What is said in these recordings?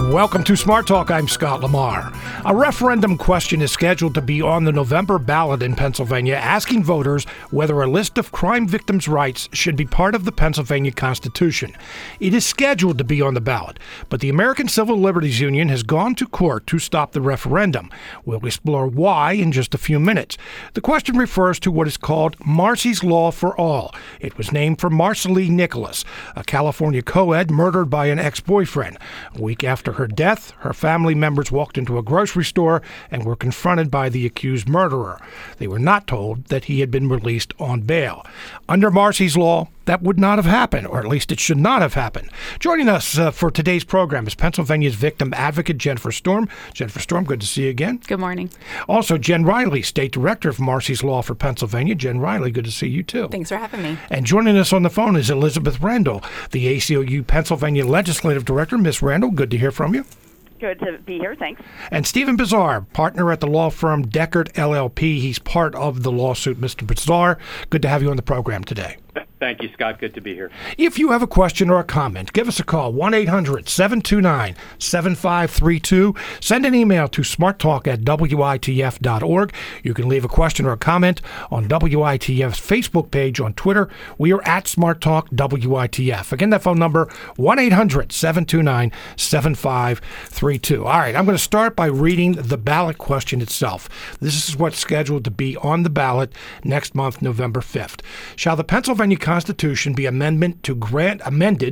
Welcome to Smart Talk. I'm Scott Lamar. A referendum question is scheduled to be on the November ballot in Pennsylvania, asking voters whether a list of crime victims' rights should be part of the Pennsylvania Constitution. It is scheduled to be on the ballot, but the American Civil Liberties Union has gone to court to stop the referendum. We'll explore why in just a few minutes. The question refers to what is called Marsy's Law for All. It was named for Marceline Nicholas, a California co-ed murdered by an ex-boyfriend. A week after her death, her family members walked into a grocery store and were confronted by the accused murderer. They were not told that he had been released on bail. Under Marsy's Law, that would not have happened, or at least it should not have happened. Joining us for today's program is Pennsylvania's victim advocate, Jennifer Storm. Jennifer Storm, good to see you again. Good morning. Also, Jen Riley, State Director of Marsy's Law for Pennsylvania. Jen Riley, good to see you too. Thanks for having me. And joining us on the phone is Elizabeth Randall, the ACLU Pennsylvania Legislative Director. Ms. Randall, good to hear from you. Good to be here, thanks. And Stephen Bizarre, partner at the law firm Deckard LLP. He's part of the lawsuit. Mr. Bizarre, good to have you on the program today. Thank you, Scott. Good to be here. If you have a question or a comment, give us a call, 1-800-729-7532. Send an email to smarttalk@witf.org. You can leave a question or a comment on WITF's Facebook page on Twitter. We are at SmartTalkWITF. Again, that phone number, 1-800-729-7532. All right, I'm going to start by reading the ballot question itself. This is what's scheduled to be on the ballot next month, November 5th. Shall the Pennsylvania Constitution be amended to grant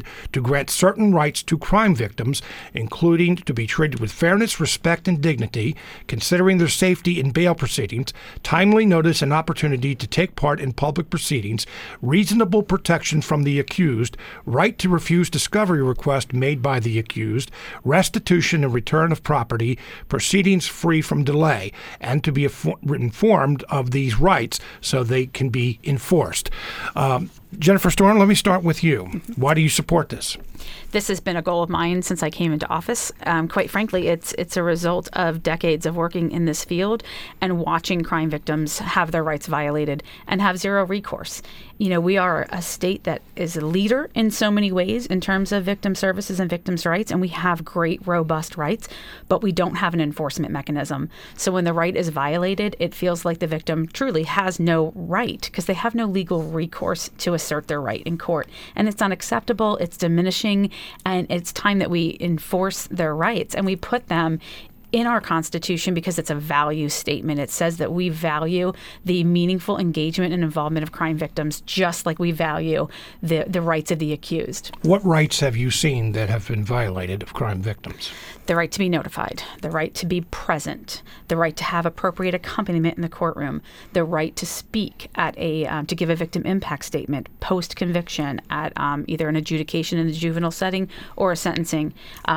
certain rights to crime victims, including to be treated with fairness, respect, and dignity, considering their safety in bail proceedings, timely notice and opportunity to take part in public proceedings, reasonable protection from the accused, right to refuse discovery request made by the accused, restitution and return of property, proceedings free from delay, and to be informed of these rights so they can be enforced. Jennifer Storm, let me start with you. Why do you support this? This has been a goal of mine since I came into office. Quite frankly, it's a result of decades of working in this field and watching crime victims have their rights violated and have zero recourse. You know, we are a state that is a leader in so many ways in terms of victim services and victims' rights, and we have great, robust rights, but we don't have an enforcement mechanism. So when the right is violated, it feels like the victim truly has no right because they have no legal recourse to assert their right in court. And it's unacceptable, it's diminishing, and it's time that we enforce their rights and we put them in our Constitution because it's a value statement. It says that we value the meaningful engagement and involvement of crime victims just like we value the rights of the accused. What rights have you seen that have been violated of crime victims? The right to be notified, the right to be present, the right to have appropriate accompaniment in the courtroom, the right to speak at to give a victim impact statement post-conviction at either an adjudication in the juvenile setting or a sentencing,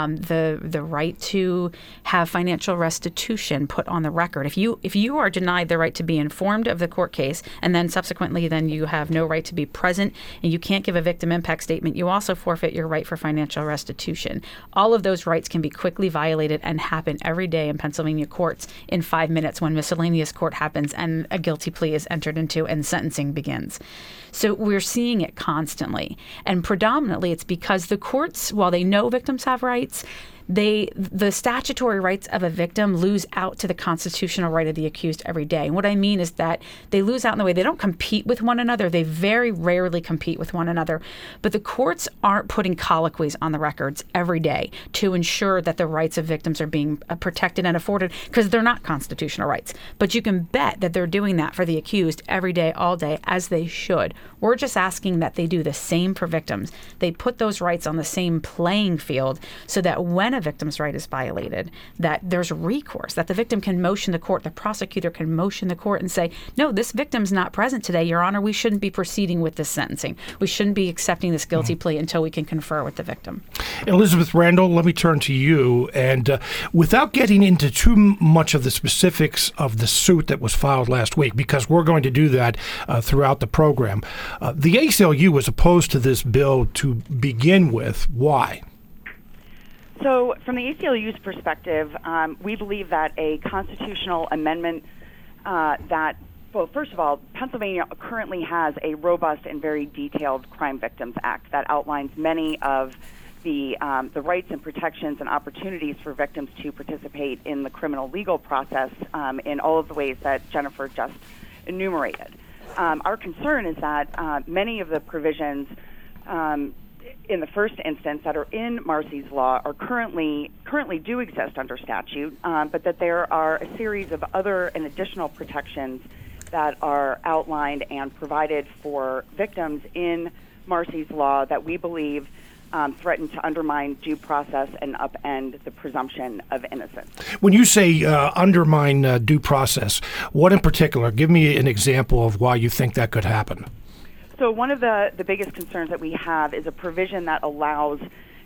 the right to have financial restitution put on the record. If you are denied the right to be informed of the court case and then subsequently then you have no right to be present and you can't give a victim impact statement, you also forfeit your right for financial restitution. All of those rights can be quickly violated and happen every day in Pennsylvania courts in 5 minutes when miscellaneous court happens and a guilty plea is entered into and sentencing begins. So we're seeing it constantly. And predominantly it's because the courts, while they know victims have rights, the statutory rights of a victim lose out to the constitutional right of the accused every day. And what I mean is that they lose out in the way they don't compete with one another. They very rarely compete with one another. But the courts aren't putting colloquies on the records every day to ensure that the rights of victims are being protected and afforded because they're not constitutional rights. But you can bet that they're doing that for the accused every day, all day, as they should. We're just asking that they do the same for victims. They put those rights on the same playing field so that when a victim's right is violated, that there's recourse, that the victim can motion the court, the prosecutor can motion the court and say, no, this victim's not present today, Your Honor, we shouldn't be proceeding with this sentencing. We shouldn't be accepting this guilty plea until we can confer with the victim. Elizabeth Randall, let me turn to you. And without getting into too much of the specifics of the suit that was filed last week, because we're going to do that throughout the program, the ACLU was opposed to this bill to begin with. Why? So from the ACLU's perspective, we believe that a constitutional amendment well, first of all, Pennsylvania currently has a robust and very detailed Crime Victims Act that outlines many of the rights and protections and opportunities for victims to participate in the criminal legal process in all of the ways that Jennifer just enumerated. Our concern is that many of the provisions in the first instance that are in Marsy's law are currently do exist under statute, but that there are a series of other and additional protections that are outlined and provided for victims in Marsy's law that we believe threaten to undermine due process and upend the presumption of innocence. When you say undermine due process, what in particular? Give me an example of why you think that could happen. So one of the biggest concerns that we have is a provision that allows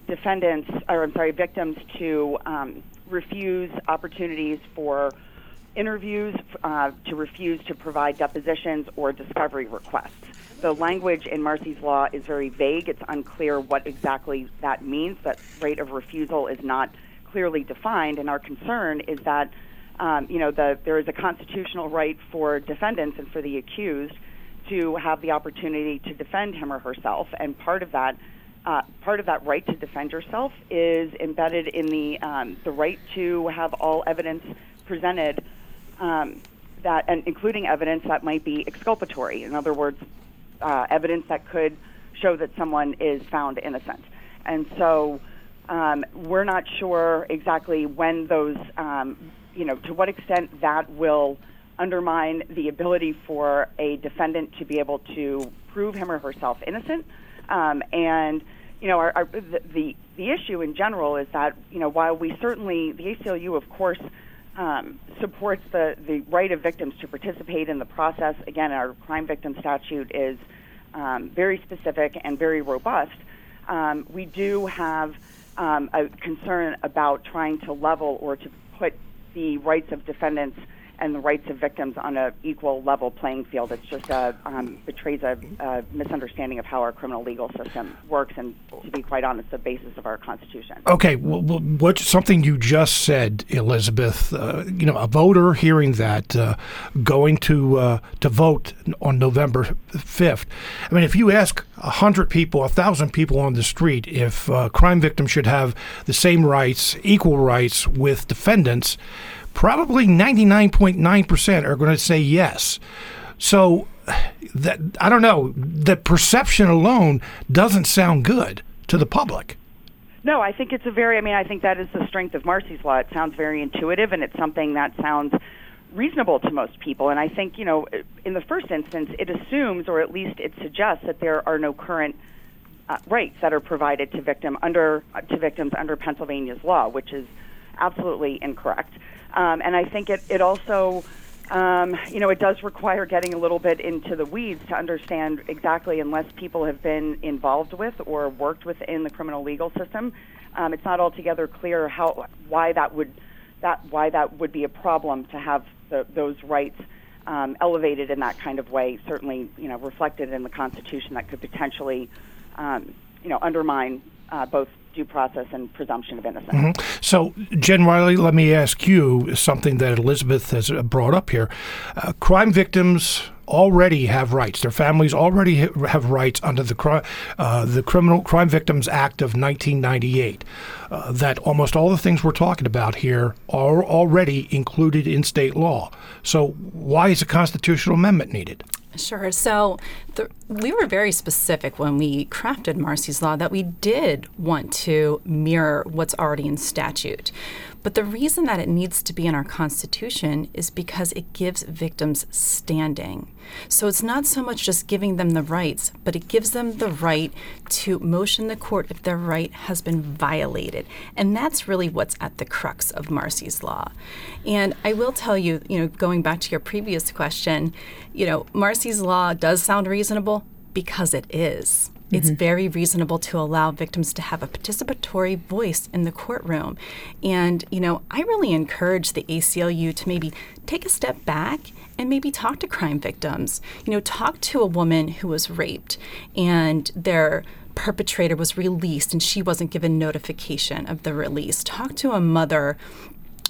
victims to refuse opportunities for interviews, to refuse to provide depositions or discovery requests. The language in Marsy's law is very vague. It's unclear what exactly that means. That right of refusal is not clearly defined, and our concern is that there is a constitutional right for defendants and for the accused to have the opportunity to defend him or herself, and part of that right to defend yourself is embedded in the right to have all evidence presented, and including evidence that might be exculpatory. In other words, evidence that could show that someone is found innocent. And so we're not sure exactly when those, to what extent that will undermine the ability for a defendant to be able to prove him or herself innocent. The issue in general is that, while we certainly, the ACLU, of course, supports the right of victims to participate in the process. Again, our crime victim statute is very specific and very robust. We do have a concern about trying to level or to put the rights of defendants and the rights of victims on an equal level playing field. It's just betrays a misunderstanding of how our criminal legal system works, and to be quite honest, the basis of our Constitution. Okay, well, what's something you just said, Elizabeth? A voter hearing that, going to vote on November 5th. I mean, if you ask 100 people, 1,000 people on the street if crime victims should have the same rights, equal rights with defendants, probably 99.9% are going to say yes. So that, I don't know, the perception alone doesn't sound good to the public. No, I think I think that is the strength of Marsy's law. It sounds very intuitive, and it's something that sounds reasonable to most people. And I think, in the first instance, it assumes, or at least it suggests, that there are no current rights that are provided to victims under Pennsylvania's law, which is absolutely incorrect. And I think it also, it does require getting a little bit into the weeds to understand exactly, unless people have been involved with or worked within the criminal legal system, it's not altogether clear why that would be a problem to have those rights elevated in that kind of way. Certainly, reflected in the Constitution, that could potentially, undermine both due process and presumption of innocence. Mm-hmm. So, Jen Riley, let me ask you something that Elizabeth has brought up here. Crime victims already have rights. Their families already have rights under the Criminal Crime Victims Act of 1998. That almost all the things we're talking about here are already included in state law. So why is a constitutional amendment needed? Sure. So we were very specific when we crafted Marsy's law that we did want to mirror what's already in statute. But the reason that it needs to be in our Constitution is because it gives victims standing. So it's not so much just giving them the rights, but it gives them the right to motion the court if their right has been violated. And that's really what's at the crux of Marsy's law. And I will tell you, going back to your previous question, Marsy's law does sound reasonable because it is. It's very reasonable to allow victims to have a participatory voice in the courtroom. And, I really encourage the ACLU to maybe take a step back and maybe talk to crime victims. Talk to a woman who was raped and their perpetrator was released and she wasn't given notification of the release. Talk to a mother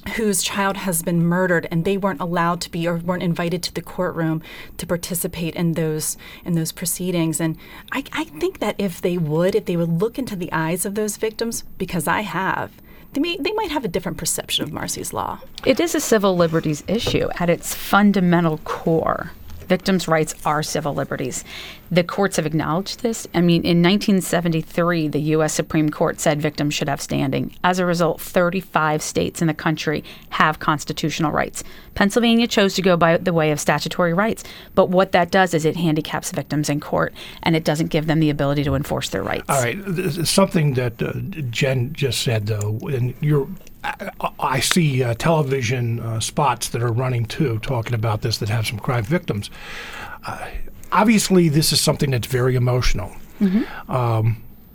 whose child has been murdered and they weren't allowed to be or weren't invited to the courtroom to participate in those proceedings. And I think that if they would look into the eyes of those victims, because I have, they might have a different perception of Marsy's Law. It is a civil liberties issue at its fundamental core. Victims' rights are civil liberties. The courts have acknowledged this. I mean, in 1973, the U.S. Supreme Court said victims should have standing. As a result, 35 states in the country have constitutional rights. Pennsylvania chose to go by the way of statutory rights. But what that does is it handicaps victims in court, and it doesn't give them the ability to enforce their rights. All right. Something that Jen just said, though, and I see television spots that are running, too, talking about this that have some crime victims. Obviously, this is something that's very emotional. Mm-hmm.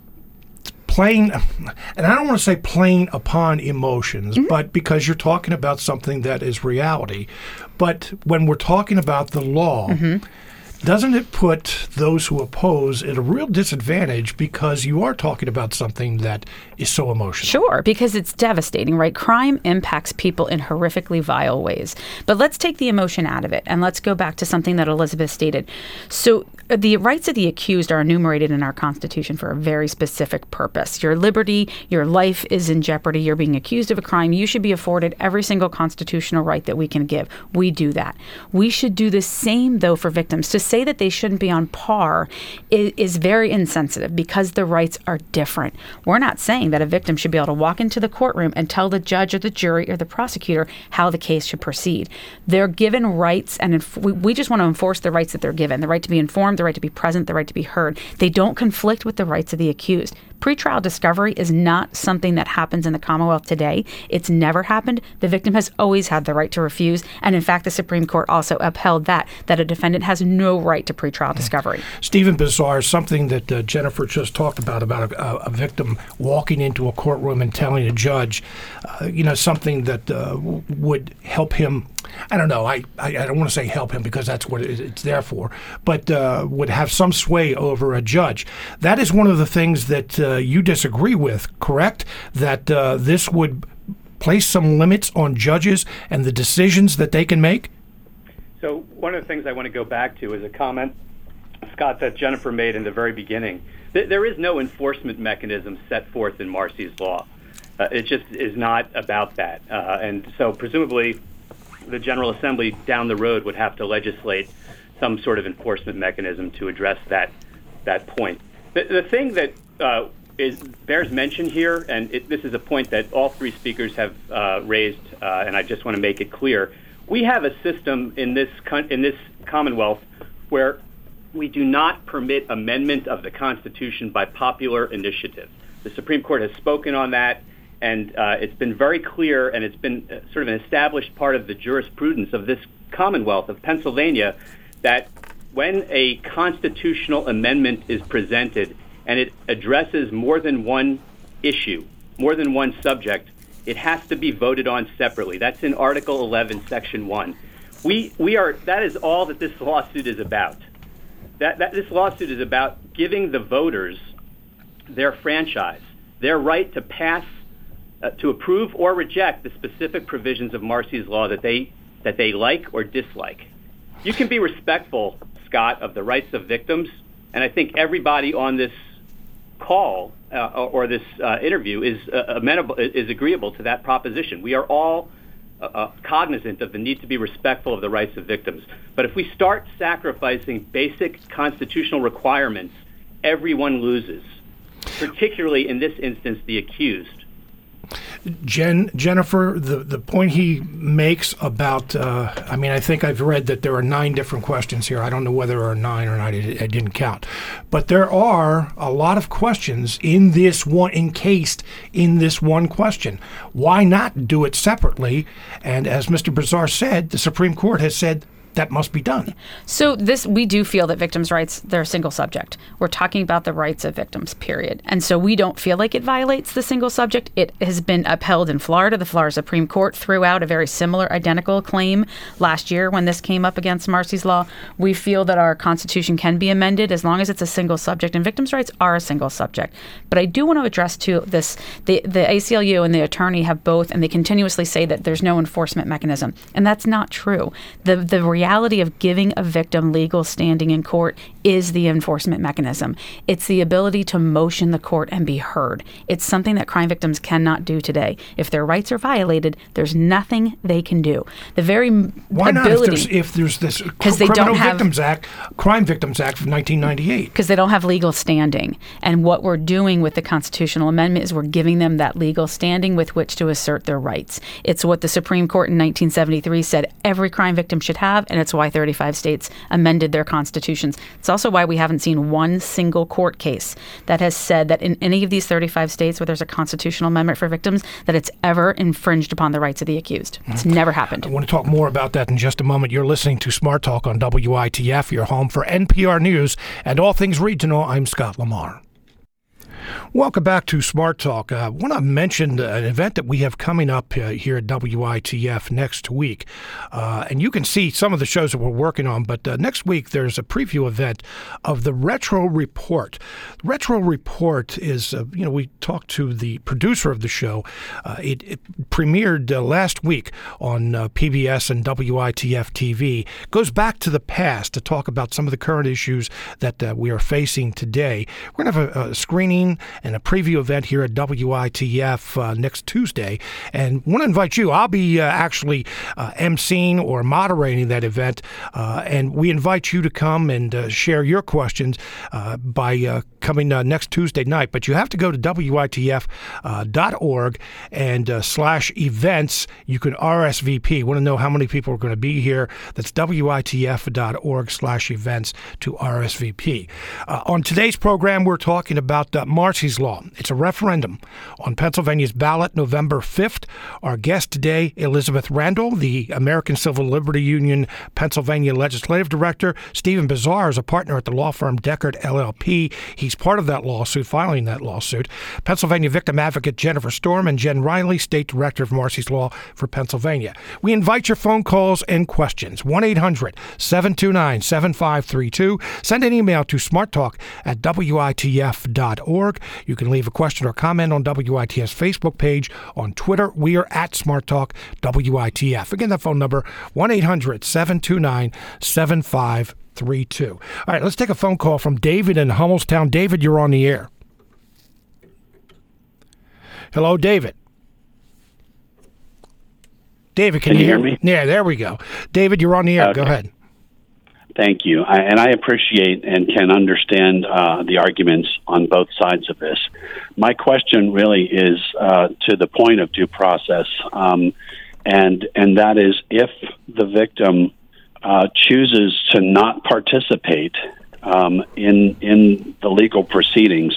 Playing, and I don't want to say playing upon emotions, mm-hmm. but because you're talking about something that is reality. But when we're talking about the law, mm-hmm. doesn't it put those who oppose at a real disadvantage because you are talking about something that is so emotional? Sure, because it's devastating, right? Crime impacts people in horrifically vile ways. But let's take the emotion out of it, and let's go back to something that Elizabeth stated. So the rights of the accused are enumerated in our Constitution for a very specific purpose. Your liberty, your life is in jeopardy. You're being accused of a crime. You should be afforded every single constitutional right that we can give. We do that. We should do the same, though, for victims. To say that they shouldn't be on par is very insensitive because the rights are different. We're not saying that a victim should be able to walk into the courtroom and tell the judge or the jury or the prosecutor how the case should proceed. They're given rights, and we just want to enforce the rights that they're given, the right to be informed, the right to be present, the right to be heard. They don't conflict with the rights of the accused. Pretrial discovery is not something that happens in the Commonwealth today. It's never happened. The victim has always had the right to refuse. And in fact, the Supreme Court also upheld that a defendant has no right to pretrial discovery. Stephen Bizzar, something that Jennifer just talked about a victim walking into a courtroom and telling a judge, something that would help him. I don't know. I don't want to say help him because that's what it's there for, but would have some sway over a judge. That is one of the things that you disagree with, correct? That this would place some limits on judges and the decisions that they can make? So one of the things I want to go back to is a comment, Scott, that Jennifer made in the very beginning. There is no enforcement mechanism set forth in Marsy's Law. It just is not about that. And so presumably the General Assembly down the road would have to legislate some sort of enforcement mechanism to address that point. The thing that bears mention here, and this is a point that all three speakers have raised, and I just want to make it clear. We have a system in this Commonwealth where we do not permit amendment of the Constitution by popular initiative. The Supreme Court has spoken on that, and it's been very clear, and it's been sort of an established part of the jurisprudence of this Commonwealth of Pennsylvania that when a constitutional amendment is presented and it addresses more than one issue, more than one subject, it has to be voted on separately. That's in Article 11, Section 1. That is all that this lawsuit is about. This lawsuit is about giving the voters their franchise, their right to pass, to approve or reject the specific provisions of Marsy's Law that they like or dislike. You can be respectful, Scott, of the rights of victims, and I think everybody on this call or this interview is agreeable to that proposition. We are all cognizant of the need to be respectful of the rights of victims. But if we start sacrificing basic constitutional requirements, everyone loses, particularly in this instance, the accused. Jennifer, the point he makes about, I think I've read that there are 9 different questions here. I don't know whether there are 9 or not. I didn't count. But there are a lot of questions encased in this one question. Why not do it separately? And as Mr. Bizzar said, the Supreme Court has said that must be done. So we do feel that victims' rights, they're a single subject. We're talking about the rights of victims, period. And so we don't feel like it violates the single subject. It has been upheld in Florida. The Florida Supreme Court threw out a very similar, identical claim last year when this came up against Marsy's Law. We feel that our Constitution can be amended as long as it's a single subject, and victims' rights are a single subject. But I do want to address, too, this. The ACLU and the attorney have both, and they continuously say that there's no enforcement mechanism. And that's not true. The reality of giving a victim legal standing in court is the enforcement mechanism. It's the ability to motion the court and be heard. It's something that crime victims cannot do today. If their rights are violated, there's nothing they can do. The very Why ability... not if there's this Criminal Victims Act, Crime Victims Act from 1998? Because they don't have legal standing. And what we're doing with the constitutional amendment is we're giving them that legal standing with which to assert their rights. It's what the Supreme Court in 1973 said every crime victim should have, and it's why 35 states amended their constitutions. It's also why we haven't seen one single court case that has said that in any of these 35 states where there's a constitutional amendment for victims, that it's ever infringed upon the rights of the accused. It's never happened. I want to talk more about that in just a moment. You're listening to Smart Talk on WITF, your home for NPR News and all things regional. I'm Scott Lamar. Welcome back to Smart Talk. I want to mention an event that we have coming up here at WITF next week. And you can see some of the shows that we're working on, but next week there's a preview event of the Retro Report. Retro Report is, we talked to the producer of the show. It premiered last week on PBS and WITF TV. Goes back to the past to talk about some of the current issues that we are facing today. We're going to have a screening and a preview event here at WITF next Tuesday. And want to invite you. I'll be actually emceeing or moderating that event. And we invite you to come and share your questions by coming next Tuesday night. But you have to go to WITF.org and /events. You can RSVP. Want to know how many people are going to be here? That's WITF.org /events to RSVP. On today's program, we're talking about Marsy's Law. It's a referendum on Pennsylvania's ballot November 5th. Our guest today, Elizabeth Randall, the American Civil Liberty Union Pennsylvania Legislative Director. Stephen Bizarre is a partner at the law firm Deckard LLP. He's part of that lawsuit, filing that lawsuit. Pennsylvania victim advocate Jennifer Storm and Jen Riley, State Director of Marsy's Law for Pennsylvania. We invite your phone calls and questions. 1-800-729-7532. Send an email to smarttalk@witf.org. You can leave a question or comment on WITF's Facebook page. On Twitter, we are at Smart Talk WITF. Again, that phone number, 1-800-729-7532. All right, let's take a phone call from David in Hummelstown. David, you're on the air. Hello, David. David, can you hear me? Yeah, there we go. David, you're on the air. Okay. Go ahead. Thank you. I appreciate and can understand the arguments on both sides of this. My question really is to the point of due process, and that is if the victim chooses to not participate in the legal proceedings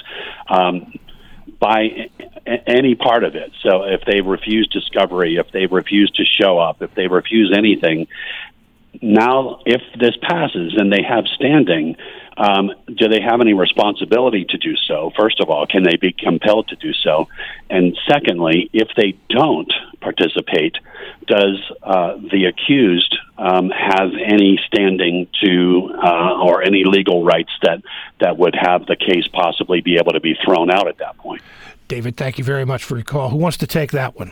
by any part of it. So if they refuse discovery, if they refuse to show up, if they refuse anything, now, if this passes and they have standing, do they have any responsibility to do so? First of all, can they be compelled to do so? And secondly, if they don't participate, does the accused have any standing to or any legal rights that would have the case possibly be able to be thrown out at that point? David, thank you very much for your call. Who wants to take that one?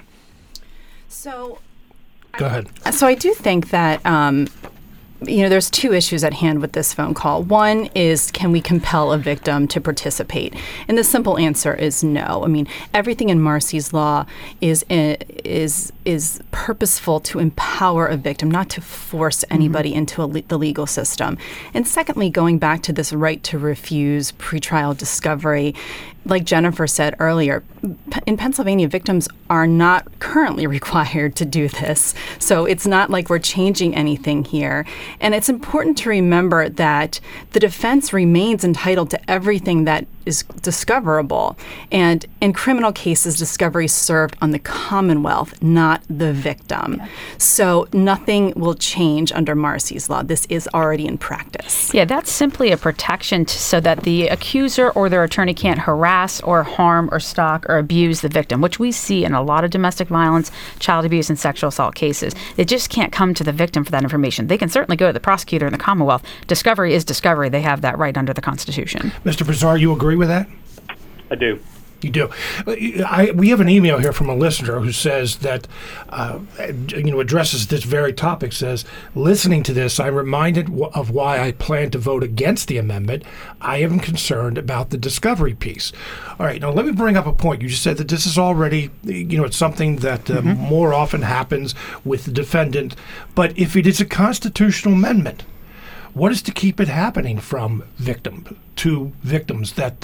Go ahead. So I do think that, there's two issues at hand with this phone call. One is, can we compel a victim to participate? And the simple answer is no. I mean, everything in Marsy's Law is purposeful to empower a victim, not to force anybody into the legal system. And secondly, going back to this right to refuse pretrial discovery, like Jennifer said earlier, in Pennsylvania, victims are not currently required to do this. So it's not like we're changing anything here. And it's important to remember that the defense remains entitled to everything that is discoverable. And in criminal cases, discovery is served on the Commonwealth, not the victim. Yeah. So nothing will change under Marsy's law. This is already in practice. Yeah, that's simply a protection so that the accuser or their attorney can't harass or harm or stalk or abuse the victim, which we see in a lot of domestic violence, child abuse, and sexual assault cases. They just can't come to the victim for that information. They can certainly go to the prosecutor in the Commonwealth. Discovery is discovery. They have that right under the Constitution. Mr. Brzar, you agree with that? I do. You do. We have an email here from a listener who says that, addresses this very topic, says, listening to this, I'm reminded of why I plan to vote against the amendment. I am concerned about the discovery piece. All right, now let me bring up a point. You just said that this is already, it's something that more often happens with the defendant. But if it is a constitutional amendment, what is to keep it happening from victim to victims that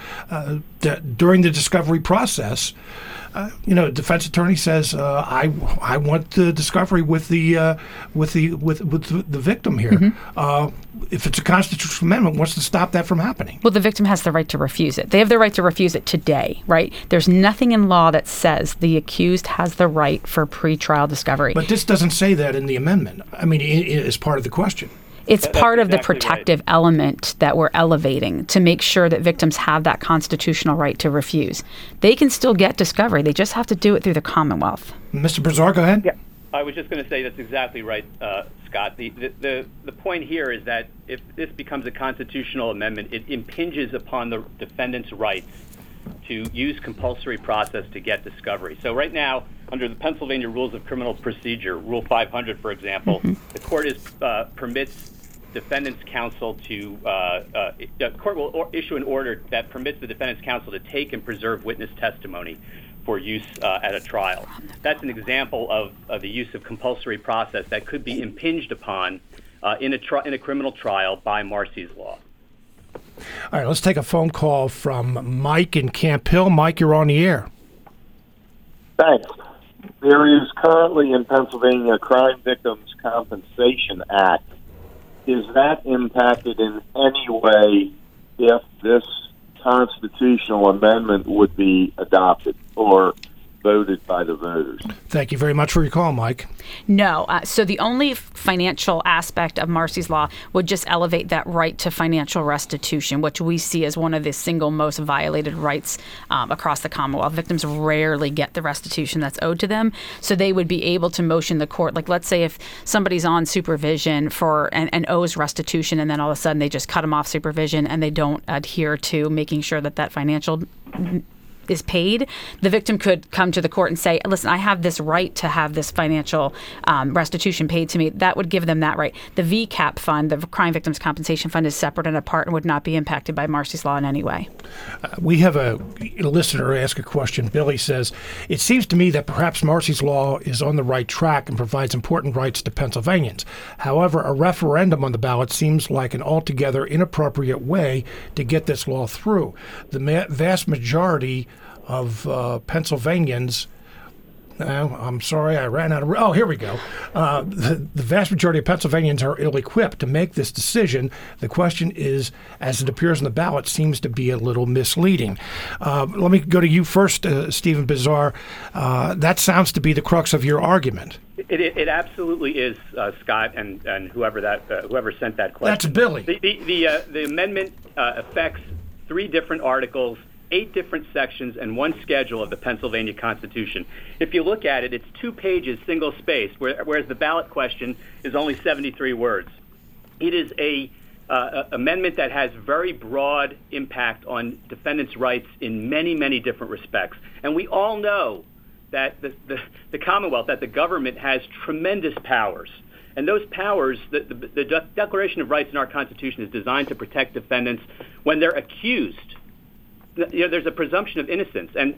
during the discovery process, defense attorney says, I want the discovery with the victim here. Mm-hmm. If it's a constitutional amendment, what's to stop that from happening? Well, the victim has the right to refuse it. They have the right to refuse it today, right? There's nothing in law that says the accused has the right for pretrial discovery. But this doesn't say that in the amendment. I mean, it is part of the question. It's part of the protective element that we're elevating to make sure that victims have that constitutional right to refuse. They can still get discovery. They just have to do it through the Commonwealth. Mr. Brzar, go ahead. Yeah. I was just going to say that's exactly right, Scott. The point here is that if this becomes a constitutional amendment, it impinges upon the defendant's rights to use compulsory process to get discovery. So right now, under the Pennsylvania Rules of Criminal Procedure, Rule 500, for example, the court permits defendant's counsel to the court will issue an order that permits the defendant's counsel to take and preserve witness testimony for use at a trial. That's an example of the use of compulsory process that could be impinged upon in a criminal trial by Marsy's law. All right, let's take a phone call from Mike in Camp Hill. Mike, you're on the air. Thanks. There is currently in Pennsylvania a Crime Victims Compensation Act. Is that impacted in any way if this constitutional amendment would be adopted or voted by the voters? Thank you very much for your call, Mike. No. So the only financial aspect of Marsy's law would just elevate that right to financial restitution, which we see as one of the single most violated rights across the Commonwealth. Victims rarely get the restitution that's owed to them. So they would be able to motion the court. Like, let's say if somebody's on supervision and owes restitution, and then all of a sudden they just cut them off supervision and they don't adhere to making sure that financial is paid, the victim could come to the court and say, listen, I have this right to have this financial restitution paid to me. That would give them that right. The VCAP fund, the Crime Victims Compensation Fund, is separate and apart and would not be impacted by Marsy's law in any way. We have a listener ask a question. Billy says, it seems to me that perhaps Marsy's law is on the right track and provides important rights to Pennsylvanians. However, a referendum on the ballot seems like an altogether inappropriate way to get this law through. The vast majority of Pennsylvanians, I'm sorry, I ran out of... Oh, here we go. The vast majority of Pennsylvanians are ill-equipped to make this decision. The question is, as it appears on the ballot, seems to be a little misleading. Let me go to you first, Stephen Brzar. That sounds to be the crux of your argument. It absolutely is, Scott, and whoever sent that question. That's Billy. The amendment affects 3 different articles, 8 different sections, and 1 schedule of the Pennsylvania Constitution. If you look at it, it's 2 pages, single-spaced, whereas the ballot question is only 73 words. It is a amendment that has very broad impact on defendants' rights in many, many different respects. And we all know that the Commonwealth, that the government has tremendous powers. And those powers, the Declaration of Rights in our Constitution is designed to protect defendants when they're accused. There's a presumption of innocence, and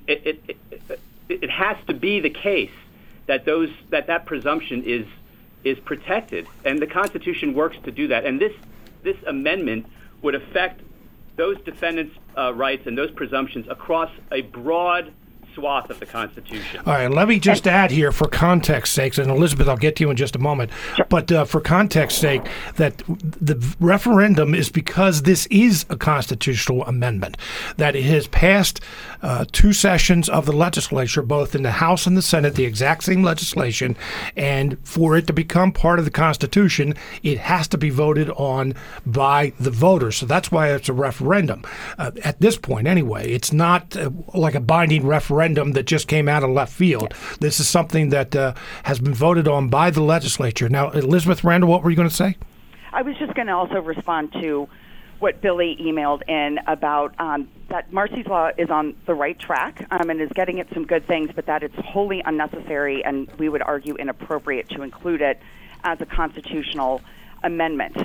it has to be the case that that presumption is protected, and the Constitution works to do that. And this amendment would affect those defendants' rights and those presumptions across a broad swath of the Constitution. All right, let me just add here for context sakes, and Elizabeth, I'll get to you in just a moment, but for context sake, that the referendum is because this is a constitutional amendment, that it has passed 2 sessions of the legislature, both in the House and the Senate, the exact same legislation, and for it to become part of the Constitution, it has to be voted on by the voters. So that's why it's a referendum. At this point, anyway, it's not like a binding referendum that just came out of left field. This is something that has been voted on by the legislature. Now, Elizabeth Randall, what were you going to say? I was just going to also respond to what Billy emailed in about that Marsy's Law is on the right track and is getting at some good things, but that it's wholly unnecessary and we would argue inappropriate to include it as a constitutional amendment.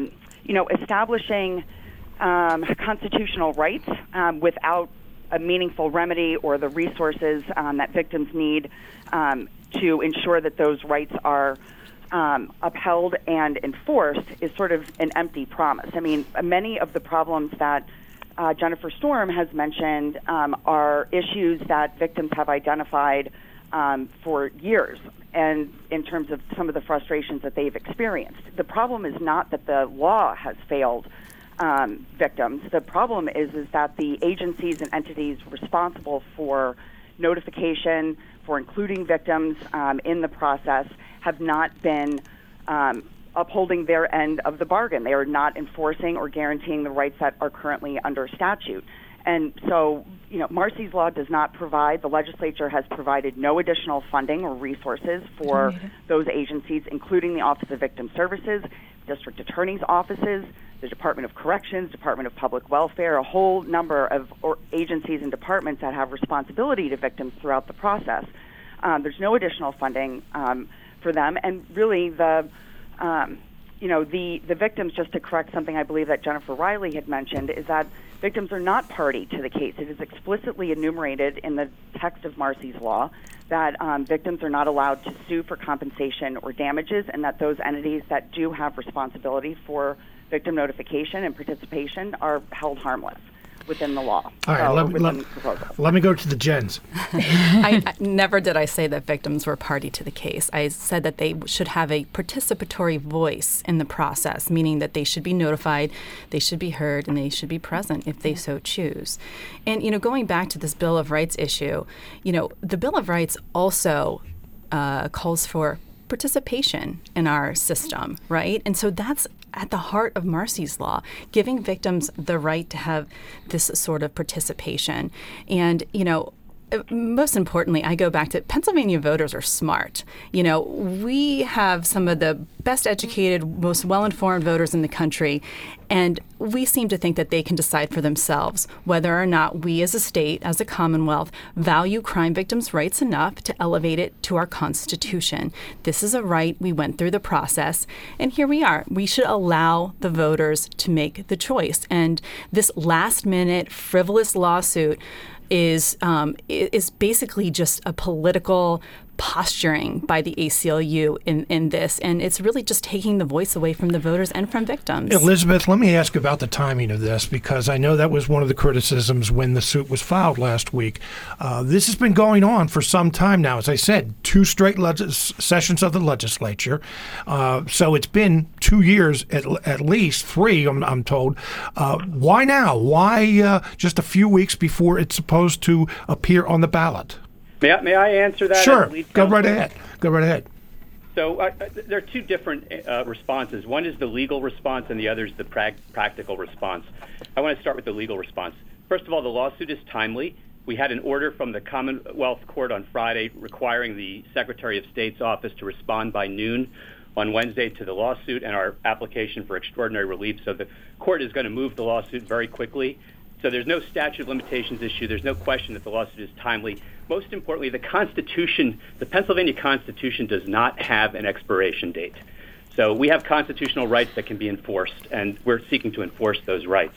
Establishing constitutional rights without a meaningful remedy or the resources that victims need to ensure that those rights are upheld and enforced is sort of an empty promise. I mean, many of the problems that Jennifer Storm has mentioned are issues that victims have identified for years, and in terms of some of the frustrations that they've experienced. The problem is not that the law has failed victims. The problem is that the agencies and entities responsible for notification, for including victims in the process, have not been upholding their end of the bargain. They are not enforcing or guaranteeing the rights that are currently under statute. And so, Marsy's Law does not provide, the legislature has provided no additional funding or resources for those agencies, including the Office of Victim Services, district attorney's offices, the Department of Corrections, Department of Public Welfare, a whole number of agencies and departments that have responsibility to victims throughout the process. There's no additional funding for them, and really the victims, just to correct something I believe that Jennifer Riley had mentioned, is that victims are not party to the case. It is explicitly enumerated in the text of Marsy's Law that victims are not allowed to sue for compensation or damages, and that those entities that do have responsibility for victim notification and participation are held harmless within the law. All right, let me go to the gens. I never did I say that victims were party to the case. I said that they should have a participatory voice in the process, meaning that they should be notified, they should be heard, and they should be present if they so choose. And, going back to this Bill of Rights issue, the Bill of Rights also calls for participation in our system, right? And so that's at the heart of Marsy's Law, giving victims the right to have this sort of participation. And, most importantly, I go back to Pennsylvania voters are smart. We have some of the best educated, most well-informed voters in the country, and we seem to think that they can decide for themselves whether or not we as a state, as a Commonwealth, value crime victims' rights enough to elevate it to our Constitution. This is a right. We went through the process, and here we are. We should allow the voters to make the choice. And this last-minute, frivolous lawsuit is basically just a political posturing by the ACLU in this, and it's really just taking the voice away from the voters and from victims. Elizabeth, let me ask about the timing of this, because I know that was one of the criticisms when the suit was filed last week. This has been going on for some time now. As I said, 2 straight sessions of the legislature. So it's been 2 years, at least 3, I'm told. Why now? Why just a few weeks before it's supposed to appear on the ballot? May I answer that? Sure. Go right ahead. So there are 2 different responses. One is the legal response, and the other is the practical response. I want to start with the legal response. First of all, the lawsuit is timely. We had an order from the Commonwealth Court on Friday requiring the Secretary of State's office to respond by noon on Wednesday to the lawsuit and our application for extraordinary relief. So the court is going to move the lawsuit very quickly. So there's no statute of limitations issue. There's no question that the lawsuit is timely. Most importantly, the Constitution, the Pennsylvania Constitution, does not have an expiration date. So we have constitutional rights that can be enforced, and we're seeking to enforce those rights.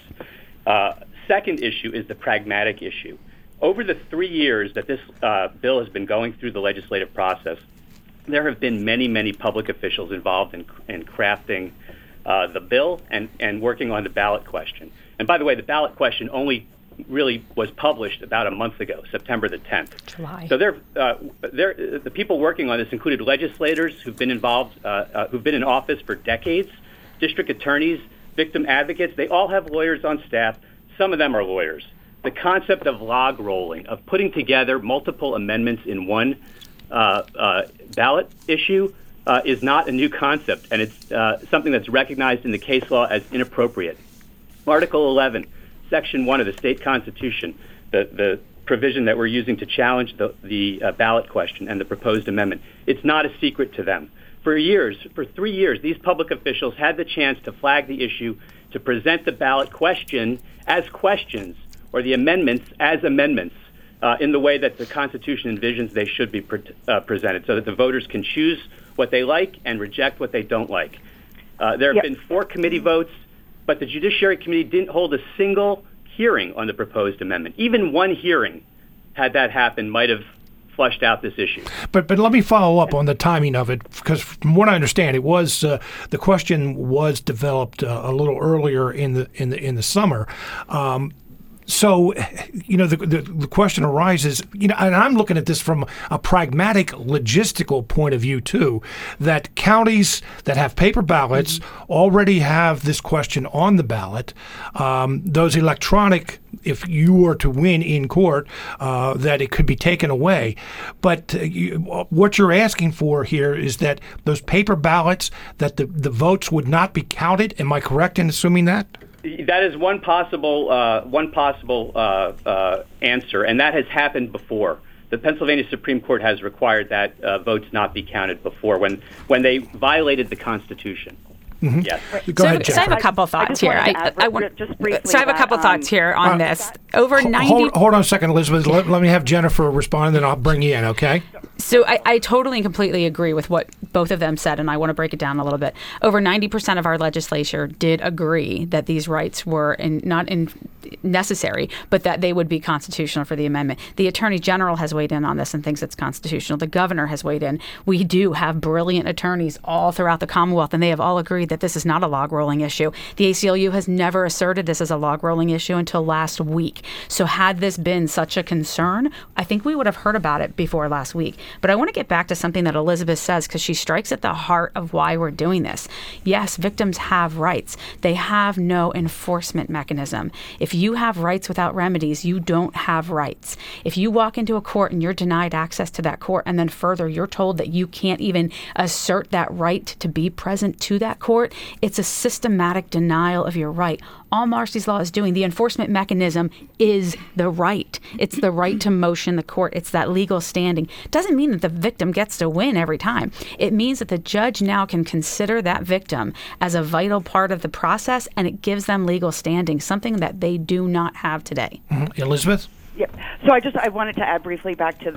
Second issue is the pragmatic issue. Over the 3 years that this bill has been going through the legislative process, there have been many, many public officials involved in crafting the bill and working on the ballot question. And by the way, the ballot question only really was published about a month ago, September the 10th. July. So the people working on this included legislators who've been involved, who've been in office for decades, district attorneys, victim advocates. They all have lawyers on staff. Some of them are lawyers. The concept of log rolling, of putting together multiple amendments in one ballot issue, is not a new concept, and it's something that's recognized in the case law as inappropriate. Article 11, Section 1 of the state constitution, the provision that we're using to challenge the ballot question and the proposed amendment, it's not a secret to them. For 3 years, these public officials had the chance to flag the issue, to present the ballot question as questions, or the amendments as amendments, in the way that the Constitution envisions they should be presented, so that the voters can choose what they like and reject what they don't like. There have been 4 committee votes, but the Judiciary Committee didn't hold a single hearing on the proposed amendment. Even one hearing, had that happened, might have flushed out this issue. But let me follow up on the timing of it, because from what I understand, it was the question was developed a little earlier in the summer. So, the question arises, and I'm looking at this from a pragmatic, logistical point of view, too, that counties that have paper ballots already have this question on the ballot. Those electronic, if you were to win in court, that it could be taken away. But what you're asking for here is that those paper ballots, that the votes would not be counted. Am I correct in assuming that? That is one possible answer, and that has happened before. The Pennsylvania Supreme Court has required that votes not be counted before when they violated the Constitution. Mm-hmm. Yes. Go ahead, so I have a couple thoughts here. I have a couple thoughts here on this. Over 90. Hold on a second, Elizabeth. Let me have Jennifer respond, and then I'll bring you in. Okay. So I totally and completely agree with what both of them said, and I want to break it down a little bit. Over 90% of our legislature did agree that these rights were not necessary, but that they would be constitutional for the amendment. The Attorney General has weighed in on this and thinks it's constitutional. The Governor has weighed in. We do have brilliant attorneys all throughout the Commonwealth, and they have all agreed that this is not a log rolling issue. The ACLU has never asserted this as a log rolling issue until last week. So had this been such a concern, I think we would have heard about it before last week. But I want to get back to something that Elizabeth says, because she strikes at the heart of why we're doing this. Yes, victims have rights. They have no enforcement mechanism. If you have rights without remedies, you don't have rights. If you walk into a court and you're denied access to that court, and then further you're told that you can't even assert that right to be present to that court, it's a systematic denial of your right. All Marsy's Law is doing, the enforcement mechanism is the right. It's the right to motion the court. It's that legal standing. Doesn't mean that the victim gets to win every time. It means that the judge now can consider that victim as a vital part of the process, and it gives them legal standing, something that they do not have today. Mm-hmm. Elizabeth? Yeah. So I wanted to add briefly back to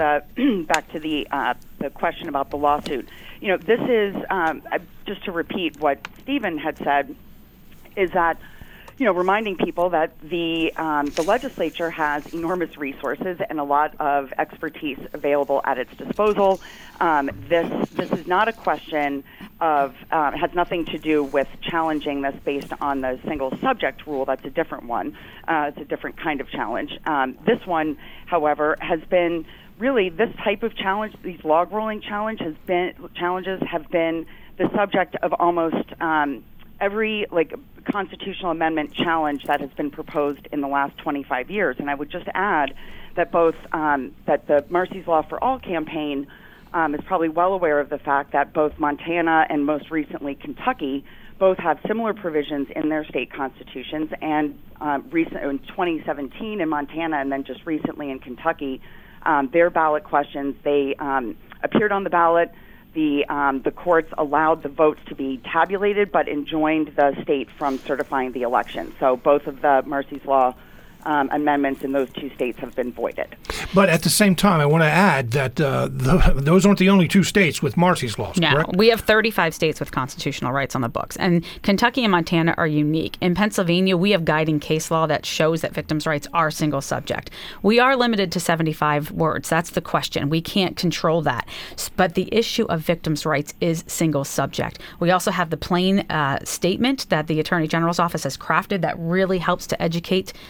the question about the lawsuit. This is just to repeat what Stephen had said, is that reminding people that the legislature has enormous resources and a lot of expertise available at its disposal. This is not a question of has nothing to do with challenging this based on the single subject rule. That's a different one. It's a different kind of challenge. This one, however, has been really this type of challenge. These log rolling challenges have been the subject of almost every constitutional amendment challenge that has been proposed in the last 25 years. And I would just add that both that the Marsy's Law for All campaign is probably well aware of the fact that both Montana and most recently Kentucky both have similar provisions in their state constitutions. And in 2017 in Montana, and then just recently in Kentucky, their ballot questions, they appeared on the ballot. The courts allowed the votes to be tabulated, but enjoined the state from certifying the election. So both of the Marsy's Law amendments in those two states have been voided. But at the same time, I want to add that those aren't the only two states with Marsy's Laws, correct? No, we have 35 states with constitutional rights on the books, and Kentucky and Montana are unique. In Pennsylvania, we have guiding case law that shows that victims' rights are single subject. We are limited to 75 words. That's the question. We can't control that. But the issue of victims' rights is single subject. We also have the plain statement that the Attorney General's office has crafted that really helps to educate the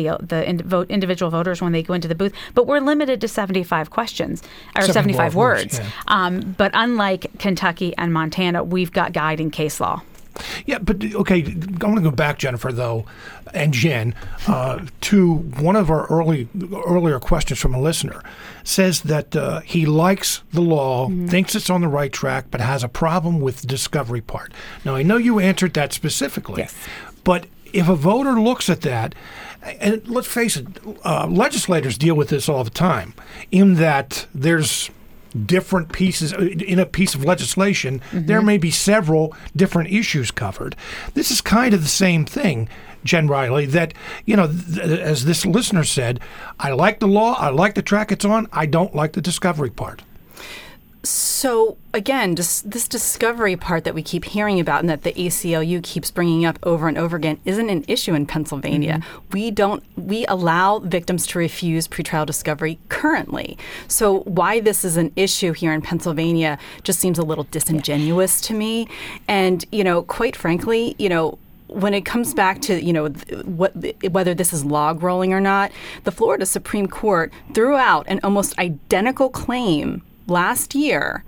individual voters when they go into the booth, but we're limited to 75 questions or 75 words. Yeah. But unlike Kentucky and Montana, we've got guiding case law. Yeah, but okay, I want to go back, Jennifer, though, and Jen, to one of our earlier questions from a listener. Says that he likes the law, thinks it's on the right track, but has a problem with the discovery part. Now, I know you answered that specifically, yes. But if a voter looks at that, and let's face it, legislators deal with this all the time, in that there's different pieces in a piece of legislation, there may be several different issues covered. This is kind of the same thing, Jen Riley, that, as this listener said, I like the law, I like the track it's on, I don't like the discovery part. So, again, this discovery part that we keep hearing about and that the ACLU keeps bringing up over and over again isn't an issue in Pennsylvania. We allow victims to refuse pretrial discovery currently. So why this is an issue here in Pennsylvania just seems a little disingenuous to me. And, quite frankly, when it comes back to, whether this is log rolling or not, the Florida Supreme Court threw out an almost identical claim last year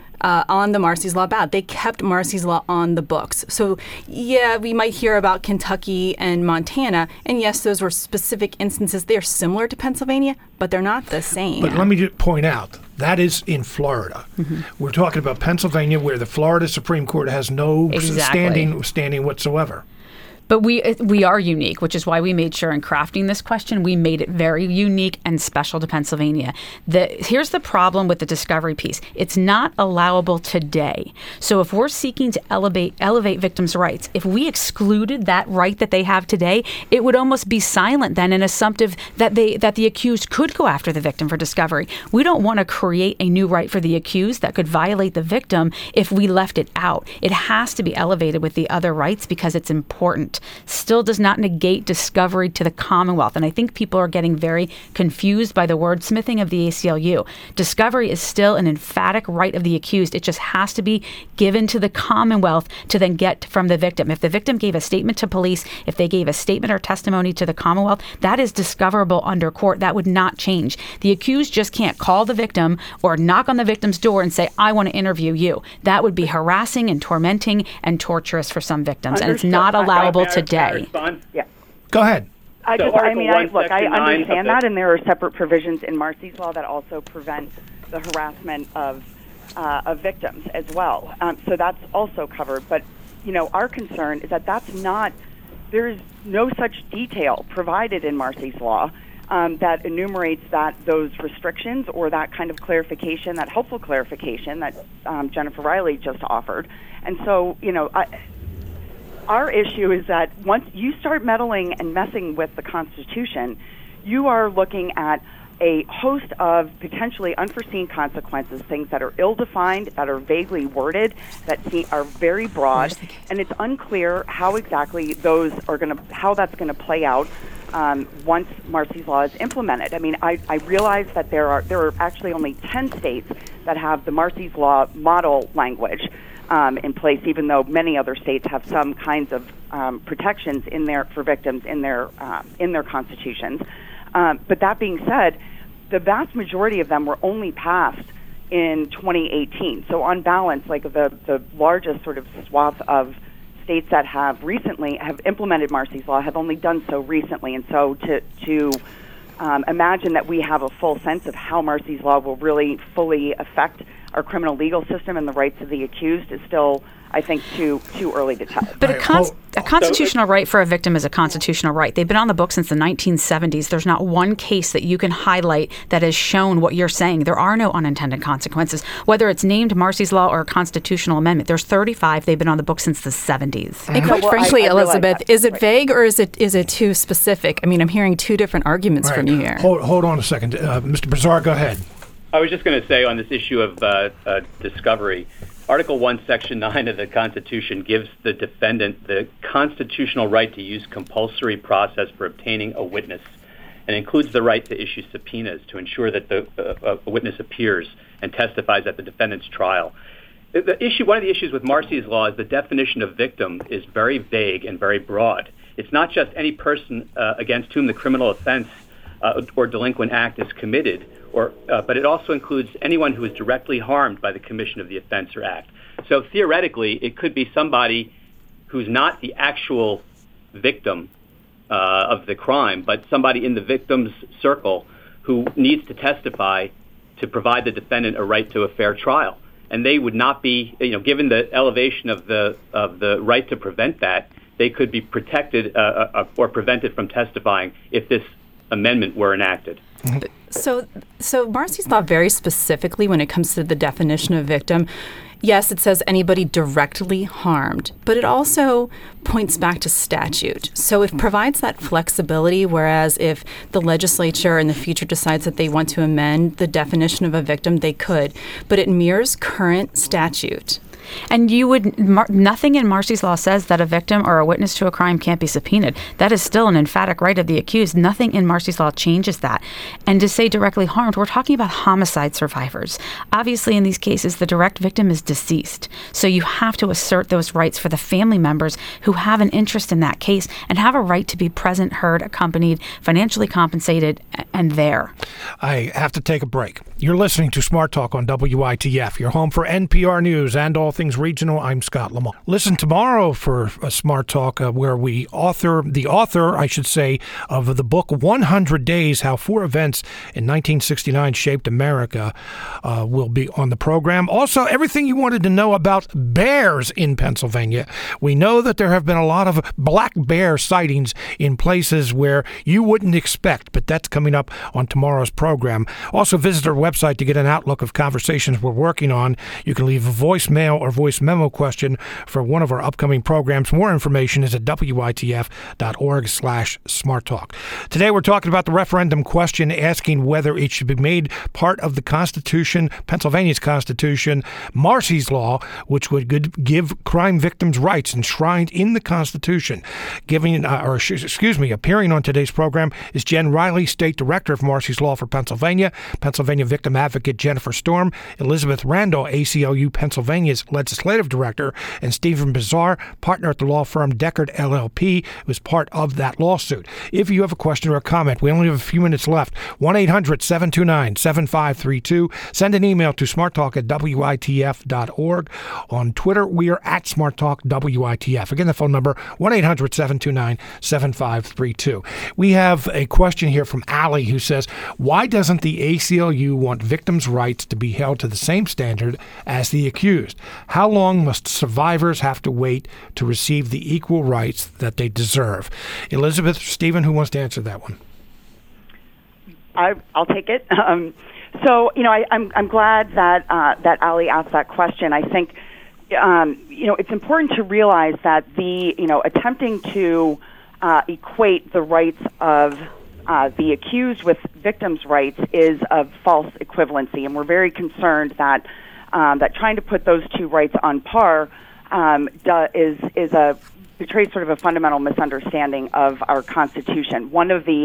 on the Marsy's Law ballot. They kept Marsy's Law on the books. So, yeah, we might hear about Kentucky and Montana, and yes, those were specific instances. They're similar to Pennsylvania, but they're not the same. But let me just point out, that is in Florida. We're talking about Pennsylvania, where the Florida Supreme Court has no standing whatsoever. But we are unique, which is why we made sure in crafting this question, we made it very unique and special to Pennsylvania. Here's the problem with the discovery piece. It's not allowable today. So if we're seeking to elevate victims' rights, if we excluded that right that they have today, it would almost be silent then and assumptive that the accused could go after the victim for discovery. We don't want to create a new right for the accused that could violate the victim if we left it out. It has to be elevated with the other rights because it's important. Still does not negate discovery to the Commonwealth. And I think people are getting very confused by the wordsmithing of the ACLU. Discovery is still an emphatic right of the accused. It just has to be given to the Commonwealth to then get from the victim. If the victim gave a statement to police, if they gave a statement or testimony to the Commonwealth, that is discoverable under court. That would not change. The accused just can't call the victim or knock on the victim's door and say, I want to interview you. That would be harassing and tormenting and torturous for some victims. And it's not allowable today. Yeah. Go ahead. I understand that, and there are separate provisions in Marsy's Law that also prevent the harassment of victims as well. So that's also covered. But, our concern is that there is no such detail provided in Marsy's Law that enumerates those restrictions or that kind of clarification, that helpful clarification that Jennifer Riley just offered. And so, our issue is that once you start meddling and messing with the Constitution, you are looking at a host of potentially unforeseen consequences, things that are ill-defined, that are vaguely worded, that are very broad, and it's unclear how exactly how that's going to play out once Marsy's Law is implemented. I mean, I realize that there are actually only 10 states that have the Marsy's Law model language in place, even though many other states have some kinds of protections for victims in their constitutions. But that being said, the vast majority of them were only passed in 2018. So on balance, like the largest sort of swath of states that have implemented Marsy's Law have only done so recently. And so to imagine that we have a full sense of how Marsy's Law will really fully affect our criminal legal system and the rights of the accused is still, I think, too early to tell. But a constitutional right for a victim is a constitutional right. They've been on the books since the 1970s. There's not one case that you can highlight that has shown what you're saying. There are no unintended consequences, whether it's named Marsy's Law or a constitutional amendment. There's 35. They've been on the books since the 70s. And quite frankly, Elizabeth, is it vague or is it too specific? I mean, I'm hearing two different arguments from you here. Hold on a second. Mr. Broussard, go ahead. I was just going to say on this issue of discovery, Article 1, Section 9 of the Constitution gives the defendant the constitutional right to use compulsory process for obtaining a witness and includes the right to issue subpoenas to ensure that a witness appears and testifies at the defendant's trial. One of the issues with Marsy's Law is the definition of victim is very vague and very broad. it's not just any person against whom the criminal offense or delinquent act is committed, but it also includes anyone who is directly harmed by the commission of the offense or act. So theoretically, it could be somebody who's not the actual victim of the crime, but somebody in the victim's circle who needs to testify to provide the defendant a right to a fair trial. And they would not be, given the elevation of the right to prevent that, they could be protected or prevented from testifying if this amendment were enacted. So Marcy's law very specifically, when it comes to the definition of victim, yes, it says anybody directly harmed, but it also points back to statute. So it provides that flexibility, whereas if the legislature in the future decides that they want to amend the definition of a victim, they could. But it mirrors current statute. And nothing in Marcy's law says that a victim or a witness to a crime can't be subpoenaed. That is still an emphatic right of the accused. Nothing in Marcy's law changes that. And to say directly harmed, we're talking about homicide survivors. Obviously, in these cases, the direct victim is deceased. So you have to assert those rights for the family members who have an interest in that case and have a right to be present, heard, accompanied, financially compensated, and there. I have to take a break. You're listening to Smart Talk on WITF, your home for NPR News and all things regional. I'm Scott Lamar. Listen tomorrow for a Smart Talk where the author of the book 100 Days, How 4 Events in 1969 Shaped America will be on the program. Also, everything you wanted to know about bears in Pennsylvania. We know that there have been a lot of black bear sightings in places where you wouldn't expect, but that's coming up on tomorrow's program. Also, visit our website to get an outlook of conversations we're working on. You can leave a voicemail or voice memo question for one of our upcoming programs. More information is at witf.org/smarttalk. Today we're talking about the referendum question asking whether it should be made part of the Constitution, Pennsylvania's Constitution, Marcy's Law, which would give crime victims rights enshrined in the Constitution. Appearing on today's program is Jen Riley, State Director of Marcy's Law for Pennsylvania Victim Advocate Jennifer Storm, Elizabeth Randall, ACLU Pennsylvania's Legislative Director, and Stephen Bizarre, partner at the law firm Deckard LLP, who is part of that lawsuit. If you have a question or a comment, we only have a few minutes left. 1-800-729-7532. Send an email to smarttalk@witf.org. On Twitter, we are at smarttalkwitf. Again, the phone number, 1-800-729-7532. We have a question here from Allie who says, why doesn't the ACLU want victims' rights to be held to the same standard as the accused? How long must survivors have to wait to receive the equal rights that they deserve? Elizabeth, Stephen, who wants to answer that one? I'll take it. I'm glad that that Ali asked that question. I think it's important to realize that attempting to equate the rights of the accused with victims' rights is of false equivalency, and we're very concerned that trying to put those two rights on par betrays sort of a fundamental misunderstanding of our Constitution. One of the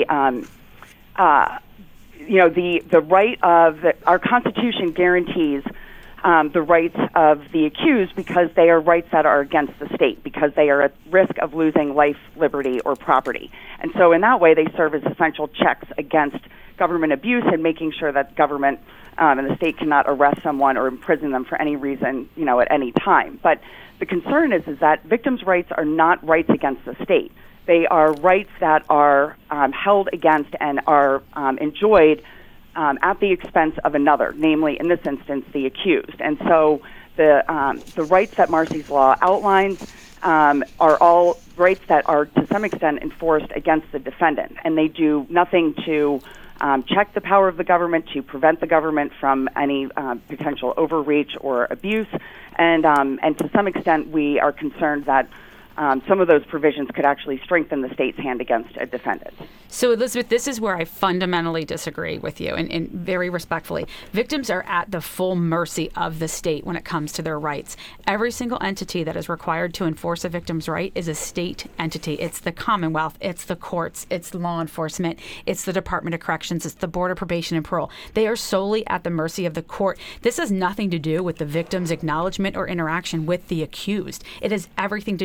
right of our Constitution guarantees the rights of the accused because they are rights that are against the state, because they are at risk of losing life, liberty, or property. And so in that way, they serve as essential checks against government abuse and making sure that government and the state cannot arrest someone or imprison them for any reason, at any time. But the concern is that victims' rights are not rights against the state. They are rights that are held against and are enjoyed at the expense of another, namely, in this instance, the accused. And so the rights that Marcy's Law outlines are all rights that are, to some extent, enforced against the defendant. And they do nothing to check the power of the government, to prevent the government from any potential overreach or abuse. And to some extent, we are concerned that some of those provisions could actually strengthen the state's hand against a defendant. So, Elizabeth, this is where I fundamentally disagree with you, and very respectfully. Victims are at the full mercy of the state when it comes to their rights. Every single entity that is required to enforce a victim's right is a state entity. It's the Commonwealth, it's the courts, it's law enforcement, it's the Department of Corrections, it's the Board of Probation and Parole. They are solely at the mercy of the court. This has nothing to do with the victim's acknowledgement or interaction with the accused. It has everything to do with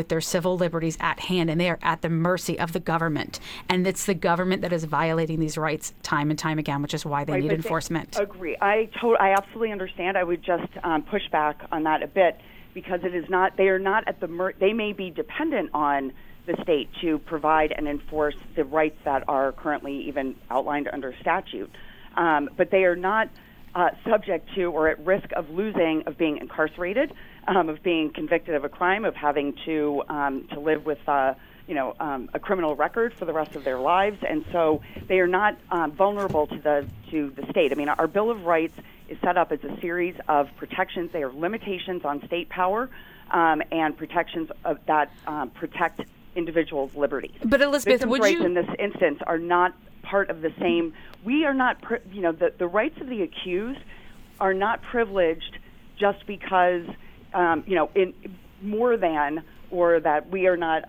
their civil liberties at hand, and they are at the mercy of the government. And it's the government that is violating these rights time and time again, which is why they need enforcement. Agree. I absolutely understand. I would just push back on that a bit, because it is not. They are not at the. They may be dependent on the state to provide and enforce the rights that are currently even outlined under statute, but they are not subject to or at risk of being incarcerated, of being convicted of a crime, of having to live with a criminal record for the rest of their lives, and so they are not vulnerable to the state. I mean, our Bill of Rights is set up as a series of protections. They are limitations on state power and protections that protect individuals' liberties. But Elizabeth, Victims' rights in this instance are not part of the same. We are not, the rights of the accused are not privileged just because, in more than, or that we are not.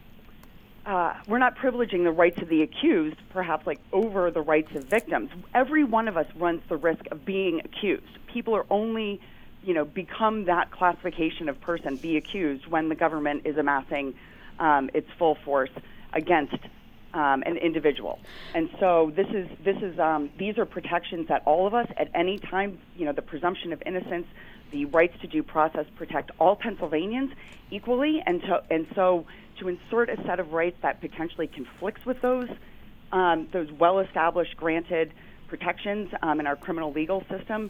We're not privileging the rights of the accused, perhaps like over the rights of victims. Every one of us runs the risk of being accused. People are only, become that classification of person, be accused, when the government is amassing its full force against an individual. And so these are protections that all of us at any time, the presumption of innocence, the rights to due process protect all Pennsylvanians equally, and so to insert a set of rights that potentially conflicts with those well-established granted protections in our criminal legal system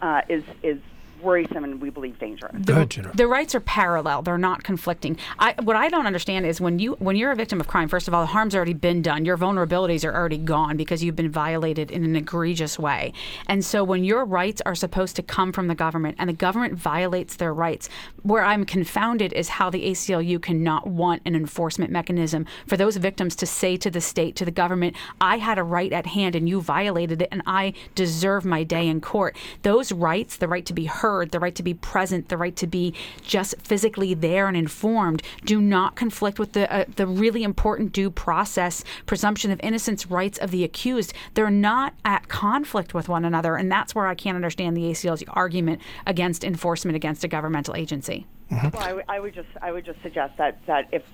is worrisome and we believe dangerous. The rights are parallel; they're not conflicting. What I don't understand is when you're a victim of crime, first of all, the harm's already been done. Your vulnerabilities are already gone because you've been violated in an egregious way. And so when your rights are supposed to come from the government and the government violates their rights, where I'm confounded is how the ACLU cannot want an enforcement mechanism for those victims to say to the state, to the government, I had a right at hand and you violated it and I deserve my day in court. Those rights, the right to be heard, the right to be present, the right to be just physically there and informed, do not conflict with the really important due process, presumption of innocence rights of the accused. They're not at conflict with one another, and that's where I can't understand the ACLU's argument against enforcement against a governmental agency. Mm-hmm. Well, I would just suggest that if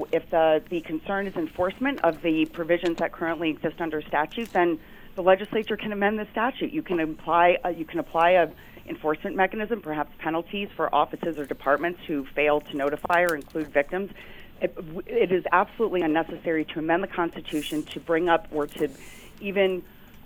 the concern is enforcement of the provisions that currently exist under statute, then the legislature can amend the statute. You can apply a enforcement mechanism, perhaps penalties for offices or departments who fail to notify or include victims. It is absolutely unnecessary to amend the Constitution to bring up or to even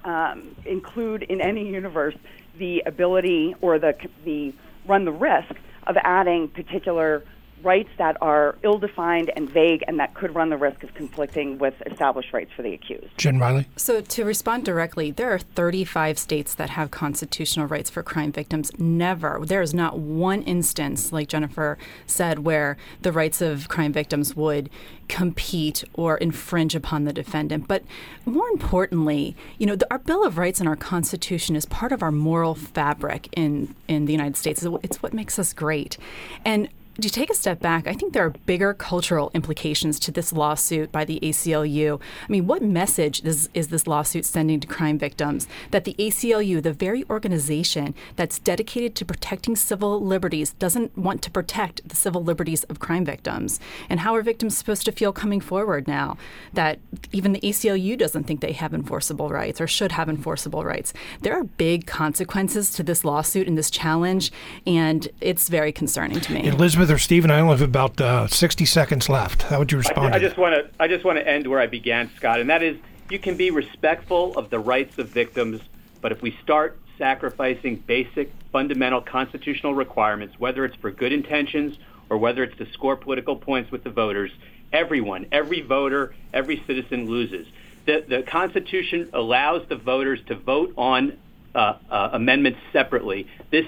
include in any universe the ability or the run the risk of adding particular rights that are ill-defined and vague and that could run the risk of conflicting with established rights for the accused. Jen Riley? So to respond directly, there are 35 states that have constitutional rights for crime victims. There is not one instance, like Jennifer said, where the rights of crime victims would compete or infringe upon the defendant. But more importantly, our Bill of Rights and our Constitution is part of our moral fabric in the United States. It's what makes us great. And to take a step back, I think there are bigger cultural implications to this lawsuit by the ACLU. I mean, what message is this lawsuit sending to crime victims? That the ACLU, the very organization that's dedicated to protecting civil liberties, doesn't want to protect the civil liberties of crime victims? And how are victims supposed to feel coming forward now that even the ACLU doesn't think they have enforceable rights or should have enforceable rights? There are big consequences to this lawsuit and this challenge, and it's very concerning to me. Elizabeth or Stephen, I only have about 60 seconds left. How would you respond? I just want to end where I began, Scott, and that is you can be respectful of the rights of victims, but if we start sacrificing basic, fundamental constitutional requirements, whether it's for good intentions or whether it's to score political points with the voters, every voter, every citizen loses. The Constitution allows the voters to vote on amendments separately. This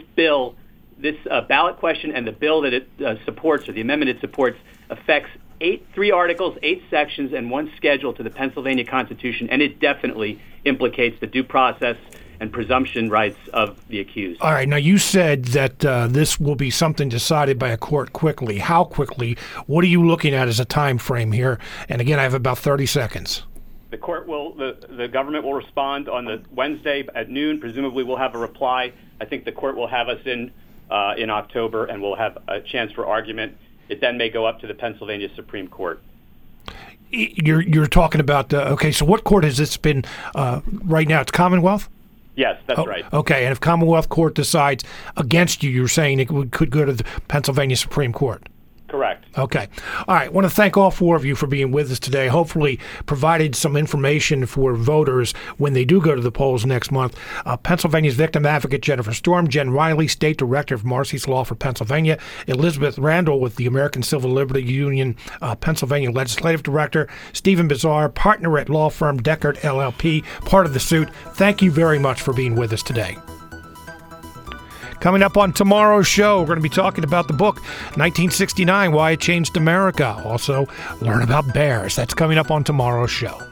ballot question and the bill that it supports, or the amendment it supports, affects 3 articles, 8 sections, and 1 schedule to the Pennsylvania Constitution, and it definitely implicates the due process and presumption rights of the accused. All right. Now, you said that this will be something decided by a court quickly. How quickly? What are you looking at as a time frame here? And again, I have about 30 seconds. The court the government will respond on the Wednesday at noon. Presumably, we'll have a reply. I think the court will have us in October, and we'll have a chance for argument It then may go up to the Pennsylvania Supreme Court. You're talking about, okay, so what court has this been right now? It's Commonwealth? Yes, that's right. Okay, and if Commonwealth Court decides against you, you're saying it could go to the Pennsylvania Supreme Court? Correct. Okay. All right. I want to thank all four of you for being with us today. Hopefully provided some information for voters when they do go to the polls next month. Pennsylvania's victim advocate Jennifer Storm, Jen Riley, State Director of Marsy's Law for Pennsylvania, Elizabeth Randall with the American Civil Liberties Union, Pennsylvania Legislative Director, Stephen Bizarre, partner at law firm Deckard LLP, part of the suit. Thank you very much for being with us today. Coming up on tomorrow's show, we're going to be talking about the book 1969, Why It Changed America. Also, learn about bears. That's coming up on tomorrow's show.